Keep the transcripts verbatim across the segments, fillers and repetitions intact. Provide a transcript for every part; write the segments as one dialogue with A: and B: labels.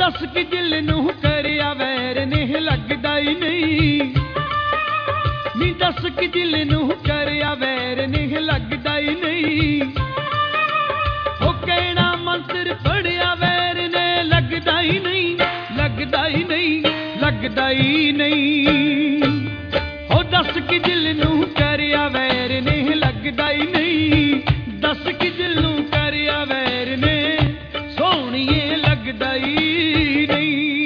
A: दस कि दिल नूं करिया वैर ने लगदा ही नहीं। नी दस कि दिल नूं करिया वैर ने लगदा ही नहीं। ओ कहना मंत्र पढ़िया वैर ने लगदा ही नहीं, लगदा ही नहीं, लगदा ही नहीं। ओ दस कि दिल नूं करिया वैर ने लगदा ही नहीं। दस कि दिल नूं करिया वैर ने सोहणीए लगदा ही नहीं।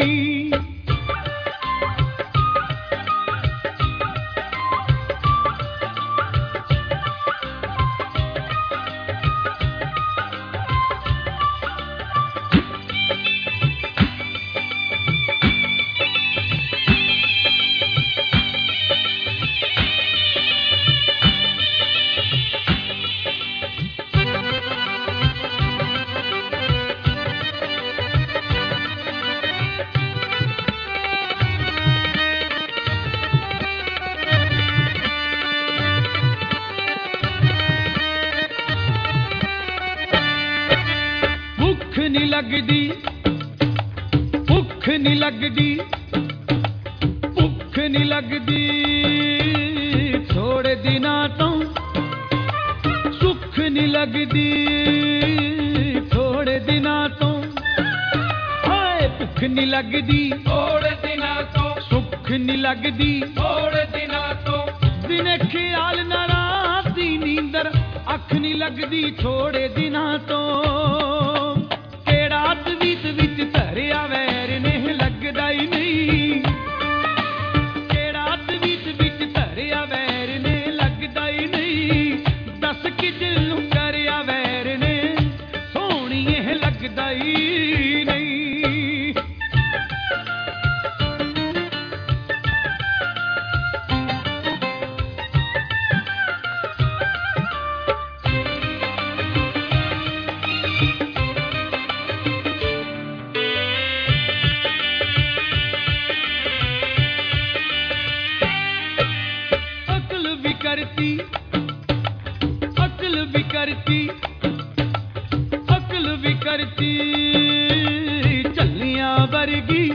A: भुख नहीं लगदी, भुख नहीं लगदी, भुख नहीं लगदी थोड़े दिनां तो। सुख नहीं लगदी थोड़े दिनां तो। हाय भुख नहीं लगदी
B: थोड़े दिनां तो,
A: सुख नहीं लगदी
B: थोड़े दिनां तो।
A: दिने ख्याल ना राती नींदर अख नहीं लगदी थोड़े दिनां तो। तवीत विच धरिया वैर ने लगदा ही नहीं। केड़ा तवीत विच धरिया वैर ने लगदा ही नहीं। दस कि दिल नूं करिया वैर ने सोहणीए लगदा ही नहीं। करती अकल भी करती, अकल भी करती झल्लियां वर्गी।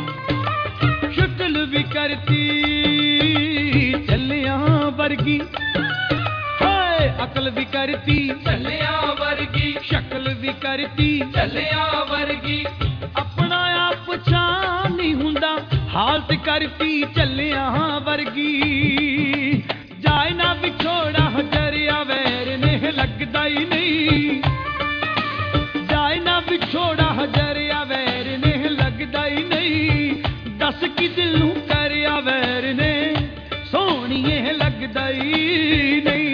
A: शक्ल भी करती झल्लियां वर्गी। हाय अकल भी करती
B: झल्लियां वर्गी,
A: शक्ल भी करती
B: झल्लियां वर्गी।
A: अपना आप पछाण नहीं हुंदा हालत करती झल्लियां वर्गी। जाए ना विछोड़ा जरिया वैर ने लगदा ही नहीं। जाए ना विछोड़ा जरिया वैर ने लगदा ही नहीं। दस कि दिल नूं करिया वैर ने सोहणीए लगदा ही नहीं।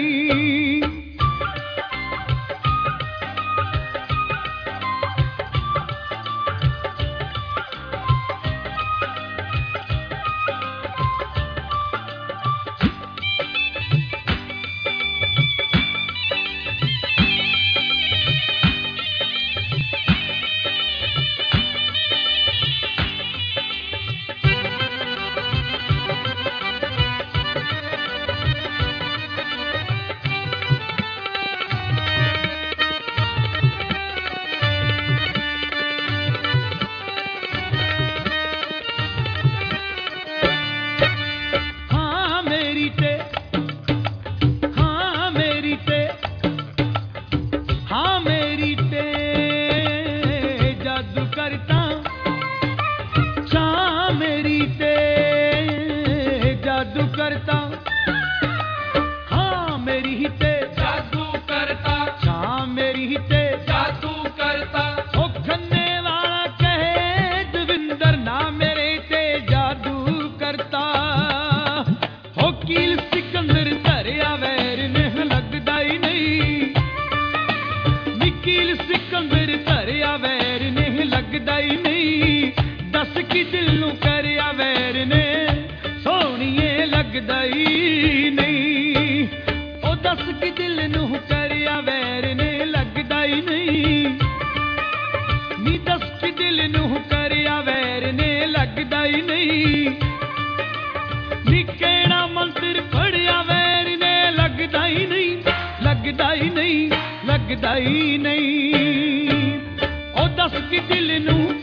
A: जादू करता हाँ मेरी ही ते
B: जादू करता,
A: हाँ मेरी ही ते
B: जादू करता।
A: ओ खन्ने वाला कहे दविंदर ना मेरे ते जादू करता। हो कील सिकंदर धरिया वैर ने लगदा ही नहीं। निकील सिकंदर धरिया वैर ने लगदा ही नहीं। दस कि दिल नूं करिया वैर ने सोहणीए लगदा ही नहीं। ओ दस कि दिल नूं करिया वैर ने लगदा ही नहीं। नी दस कि दिल नूं करिया वैर ने लगदा ही नहीं। नी केड़ा मंत्र पढ़िया वैर ने लगदा ही नहीं, लगदा ही नहीं, लगदा ही नहीं। ओ दस कि दिल नूं